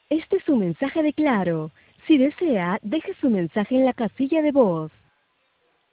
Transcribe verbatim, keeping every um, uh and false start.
Este es su mensaje de Claro. Si desea, deje su mensaje en la casilla de voz.